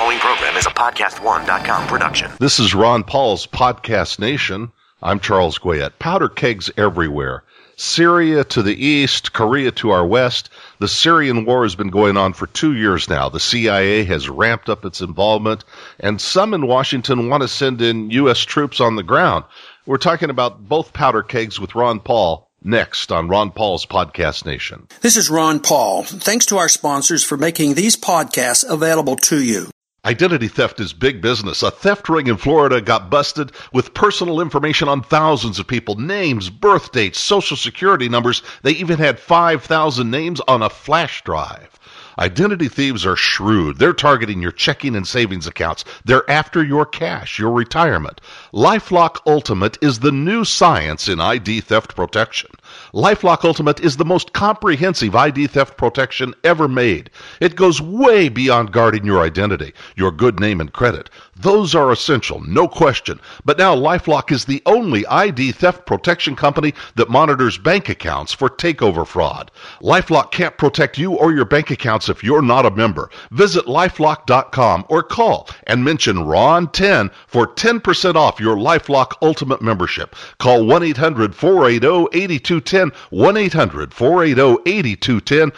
following program is a PodcastOne.com production. This is Ron Paul's Podcast Nation. I'm Charles Guayette. Powder kegs everywhere. Syria to the east, Korea to our west. The Syrian war has been going on for 2 years now. The CIA has ramped up its involvement, and some in Washington want to send in U.S. troops on the ground. We're talking about both powder kegs with Ron Paul next on Ron Paul's Podcast Nation. This is Ron Paul. Thanks to our sponsors for making these podcasts available to you. Identity theft is big business. A theft ring in Florida got busted with personal information on thousands of people, names, birth dates, social security numbers. They even had 5,000 names on a flash drive. Identity thieves are shrewd. They're targeting your checking and savings accounts. They're after your cash, your retirement. LifeLock Ultimate is the new science in ID theft protection. LifeLock Ultimate is the most comprehensive ID theft protection ever made. It goes way beyond guarding your identity, your good name and credit. Those are essential, no question. But now LifeLock is the only ID theft protection company that monitors bank accounts for takeover fraud. LifeLock can't protect you or your bank accounts if you're not a member. Visit LifeLock.com or call and mention Ron10 for 10% off your LifeLock Ultimate membership. Call 1-800-480-8210, 1-800-480-8210,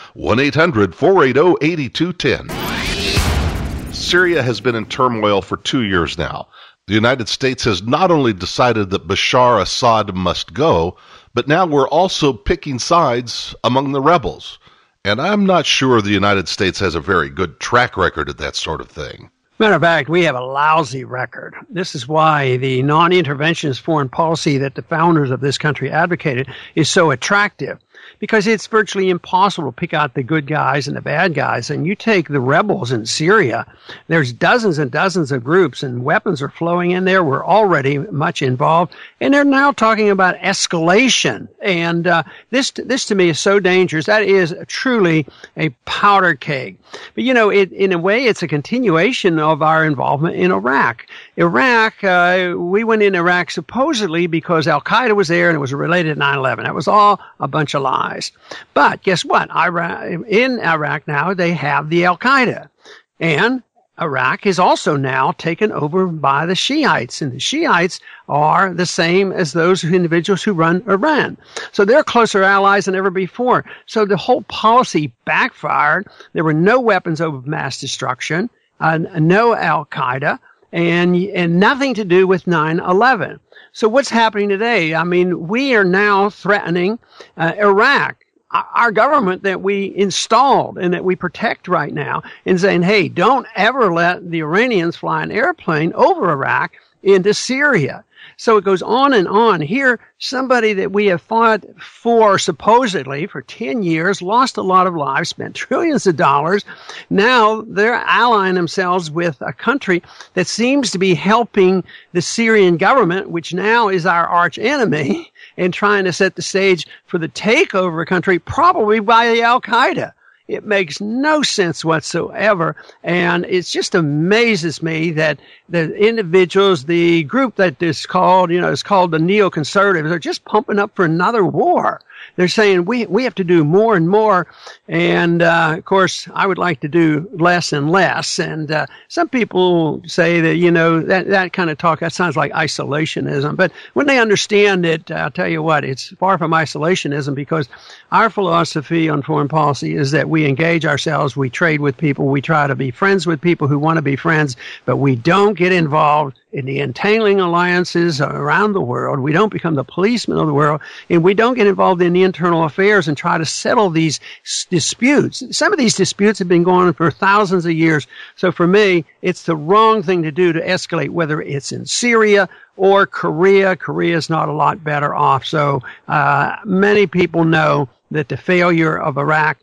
1-800-480-8210. Syria has been in turmoil for 2 years now. The United States has not only decided that Bashar Assad must go, but now we're also picking sides among the rebels. And I'm not sure the United States has a very good track record at that sort of thing. Matter of fact, we have a lousy record. This is why the non-interventionist foreign policy that the founders of this country advocated is so attractive. Because it's virtually impossible to pick out the good guys and the bad guys. And you take the rebels in Syria, there's dozens and dozens of groups, and weapons are flowing in there. We're already much involved. And they're now talking about escalation. And this to me is so dangerous. That is truly a powder keg. But, you know, in a way, it's a continuation of our involvement in Iraq. We went in Iraq supposedly because Al-Qaeda was there and it was related to 9/11. That was all a bunch of lies. But guess what? In Iraq now, they have the Al-Qaeda. And Iraq is also now taken over by the Shiites. And the Shiites are the same as those individuals who run Iran. So they're closer allies than ever before. So the whole policy backfired. There were no weapons of mass destruction, no Al-Qaeda, and nothing to do with 9/11. So what's happening today? I mean, we are now threatening Iraq, our government that we installed and that we protect right now, and saying, hey, don't ever let the Iranians fly an airplane over Iraq into Syria. So it goes on and on. Here, somebody that we have fought for supposedly for 10 years, lost a lot of lives, spent trillions of dollars. Now they're allying themselves with a country that seems to be helping the Syrian government, which now is our arch enemy, and trying to set the stage for the takeover of a country, probably by the Al-Qaeda. It makes no sense whatsoever, and it just amazes me that the individuals, the group that is called, is called the neoconservatives, are just pumping up for another war. They're saying we have to do more and more, and of course I would like to do less and less. And some people say that that kind of talk, that sounds like isolationism. But when they understand it, I'll tell you what, it's far from isolationism, because our philosophy on foreign policy is that we engage ourselves, we trade with people, we try to be friends with people who want to be friends, but we don't get involved in the entangling alliances around the world. We don't become the policemen of the world, and we don't get involved in the internal affairs and try to settle these disputes. Some of these disputes have been going on for thousands of years. So for me, it's the wrong thing to do to escalate, whether it's in Syria or Korea. Korea is not a lot better off. So many people know that the failure of Iraq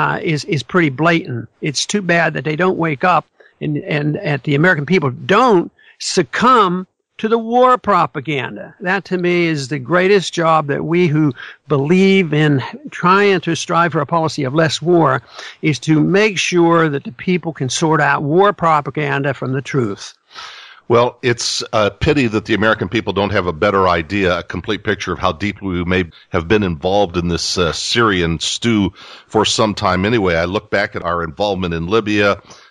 is pretty blatant. It's too bad that they don't wake up and the American people don't succumb to the war propaganda. That, to me, is the greatest job that we who believe in trying to strive for a policy of less war, is to make sure that the people can sort out war propaganda from the truth. Well, it's a pity that the American people don't have a better idea, a complete picture of how deeply we may have been involved in this Syrian stew for some time anyway. I look back at our involvement in Libya,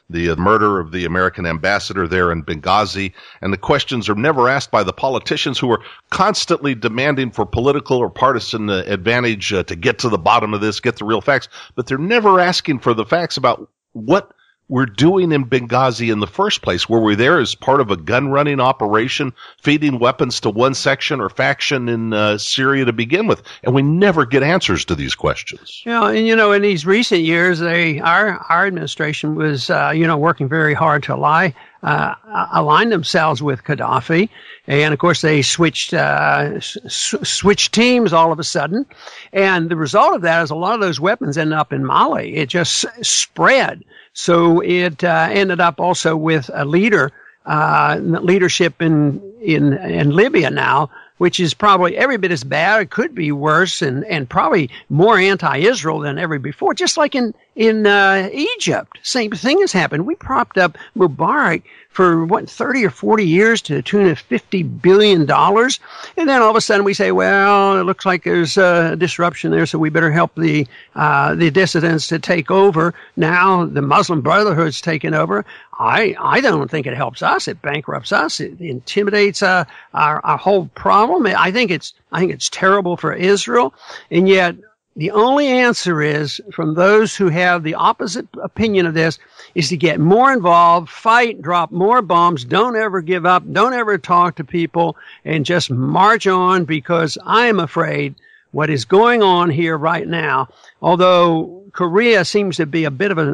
the murder of the American ambassador there in Benghazi, and the questions are never asked by the politicians who are constantly demanding for political or partisan advantage to get to the bottom of this, get the real facts, but they're never asking for the facts about what we're doing in Benghazi in the first place. Were we there as part of a gun-running operation, feeding weapons to one section or faction in Syria to begin with? And we never get answers to these questions. And in these recent years, our administration was, working very hard to align themselves with Gaddafi. And of course, they switched teams all of a sudden. And the result of that is a lot of those weapons end up in Mali. It just spread. So it ended up also with a leadership in Libya now, which is probably every bit as bad. It could be worse and probably more anti-Israel than ever before. Just like in Egypt, same thing has happened. We propped up Mubarak for 30 or 40 years to the tune of $50 billion. And then all of a sudden we say, well, it looks like there's a disruption there, so we better help the dissidents to take over. Now the Muslim Brotherhood's taken over. I don't think it helps us. It bankrupts us. It intimidates our whole problem. I think it's terrible for Israel. And yet the only answer is, from those who have the opposite opinion of this, is to get more involved, fight, drop more bombs, don't ever give up, don't ever talk to people, and just march on, because I'm afraid what is going on here right now, although Korea seems to be a bit of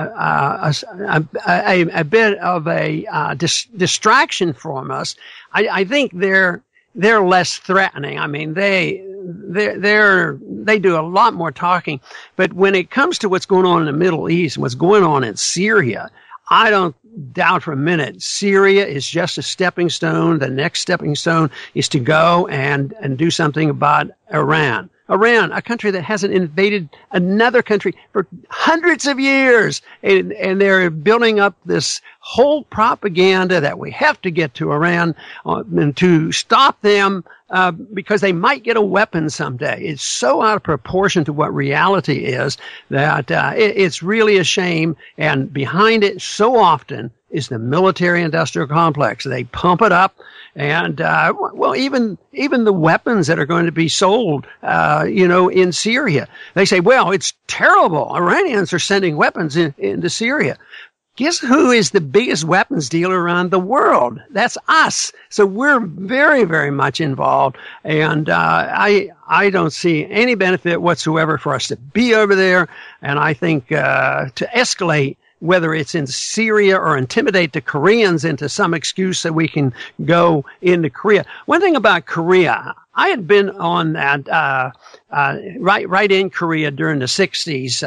a distraction from us, I think they're less threatening. I mean, they do a lot more talking, but when it comes to what's going on in the Middle East and what's going on in Syria, I don't doubt for a minute Syria is just a stepping stone. The next stepping stone is to go and do something about Iran. Iran, a country that hasn't invaded another country for hundreds of years. And they're building up this whole propaganda that we have to get to Iran and to stop them because they might get a weapon someday. It's so out of proportion to what reality is that it's really a shame. And behind it so often is the military-industrial complex. They pump it up. And, even the weapons that are going to be sold, in Syria, they say, well, it's terrible. Iranians are sending weapons into Syria. Guess who is the biggest weapons dealer around the world? That's us. So we're very, very much involved. And, I don't see any benefit whatsoever for us to be over there. And I think, to escalate, whether it's in Syria or intimidate the Koreans into some excuse that we can go into Korea. One thing about Korea, I had been on that right in Korea during the 60s,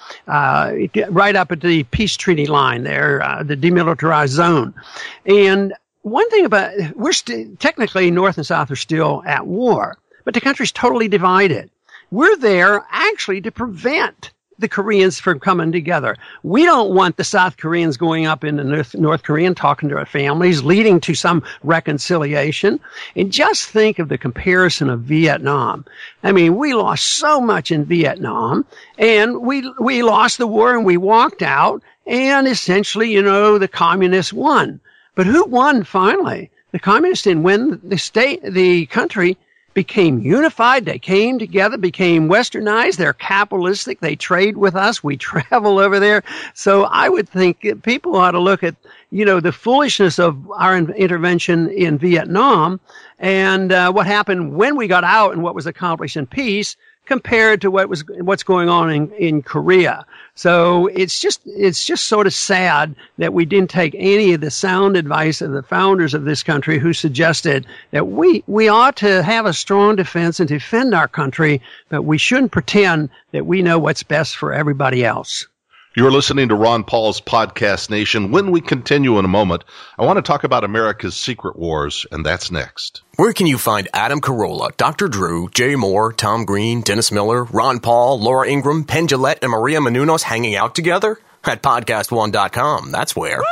right up at the peace treaty line there, the demilitarized zone. And one thing about technically North and South are still at war, but the country's totally divided. We're there actually to prevent the Koreans from coming together. We don't want the South Koreans going up into North Korea and talking to their families, leading to some reconciliation. And just think of the comparison of Vietnam. I mean, we lost so much in Vietnam, and we lost the war and we walked out, and essentially, the communists won. But who won finally? The communists didn't win. The country became unified. They came together, became westernized. They're capitalistic. They trade with us. We travel over there. So I would think people ought to look at, the foolishness of our intervention in Vietnam and what happened when we got out and what was accomplished in peace compared to what's going on in Korea. So it's just sort of sad that we didn't take any of the sound advice of the founders of this country who suggested that we ought to have a strong defense and defend our country, but we shouldn't pretend that we know what's best for everybody else. You're listening to Ron Paul's Podcast Nation. When we continue in a moment, I want to talk about America's secret wars, and that's next. Where can you find Adam Carolla, Dr. Drew, Jay Moore, Tom Green, Dennis Miller, Ron Paul, Laura Ingram, Penn Jillette, and Maria Menounos hanging out together? At PodcastOne.com, that's where. Woo-hoo!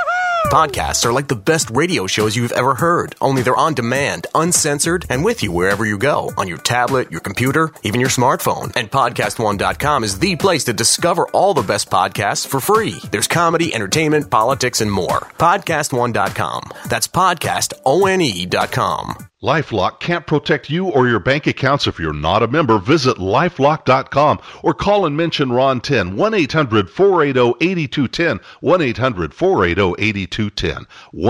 Podcasts are like the best radio shows you've ever heard, only they're on demand, uncensored, and with you wherever you go, on your tablet, your computer, even your smartphone. And PodcastOne.com is the place to discover all the best podcasts for free. There's comedy, entertainment, politics, and more. PodcastOne.com. That's PodcastOne.com. LifeLock can't protect you or your bank accounts if you're not a member. Visit LifeLock.com or call and mention Ron 10, 1-800-480-8210, 1-800-480-8210,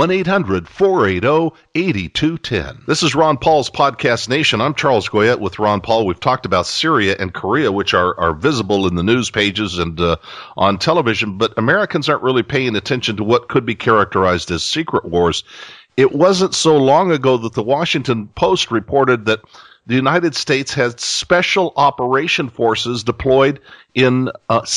1-800-480-8210. This is Ron Paul's Podcast Nation. I'm Charles Goyette with Ron Paul. We've talked about Syria and Korea, which are visible in the news pages and on television, but Americans aren't really paying attention to what could be characterized as secret wars. It wasn't so long ago that the Washington Post reported that the United States had special operation forces deployed in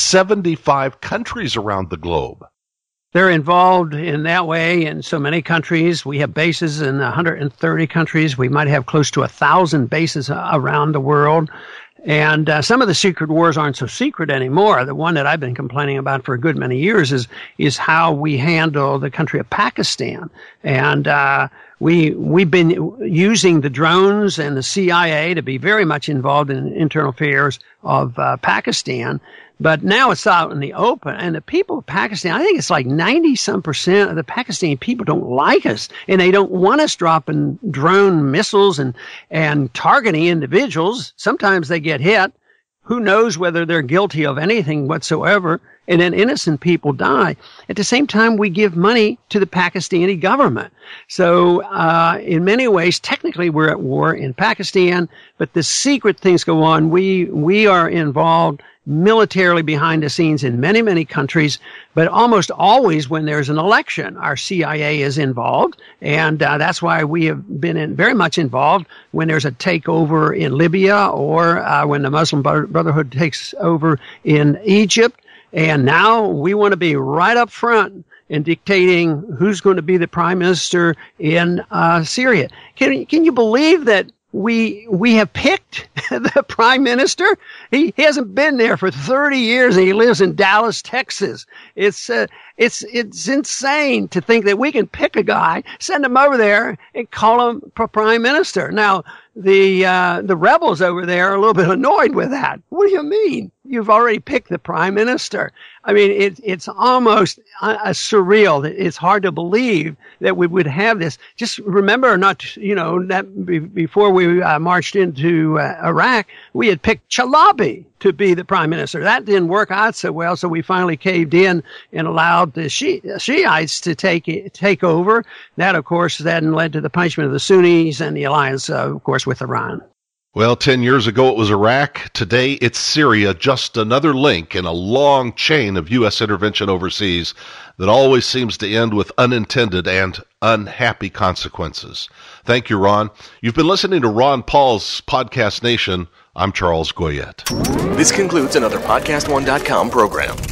75 countries around the globe. They're involved in that way in so many countries. We have bases in 130 countries. We might have close to 1,000 bases around the world. And some of the secret wars aren't so secret anymore. The one that I've been complaining about for a good many years is how we handle the country of Pakistan. And we've been using the drones and the CIA to be very much involved in internal affairs of Pakistan. But now it's out in the open, and the people of Pakistan, I think it's like 90% of the Pakistani people don't like us, and they don't want us dropping drone missiles and targeting individuals. Sometimes they get hit. Who knows whether they're guilty of anything whatsoever, and then innocent people die. At the same time, we give money to the Pakistani government. So in many ways, technically, we're at war in Pakistan, but the secret things go on. We are involved militarily behind the scenes in many, many countries, but almost always when there's an election, our CIA is involved, and that's why we have been very much involved when there's a takeover in Libya or when the Muslim Brotherhood takes over in Egypt. And now we want to be right up front in dictating who's going to be the prime minister in Syria. Can you believe that we have picked the prime minister? He hasn't been there for 30 years, and he lives in Dallas, Texas. It's insane to think that we can pick a guy, send him over there, and call him prime minister. Now, the rebels over there are a little bit annoyed with that. What do you mean? You've already picked the prime minister. I mean, it's almost surreal. It's hard to believe that we would have this. Just remember, that before we marched into Iraq, we had picked Chalabi to be the prime minister. That didn't work out so well, so we finally caved in and allowed the Shiites to take over. That, of course, then led to the punishment of the Sunnis and the alliance, of course, with Iran. Well, 10 years ago it was Iraq. Today it's Syria, just another link in a long chain of U.S. intervention overseas that always seems to end with unintended and unhappy consequences. Thank you, Ron. You've been listening to Ron Paul's Podcast Nation. I'm Charles Goyette. This concludes another PodcastOne.com program.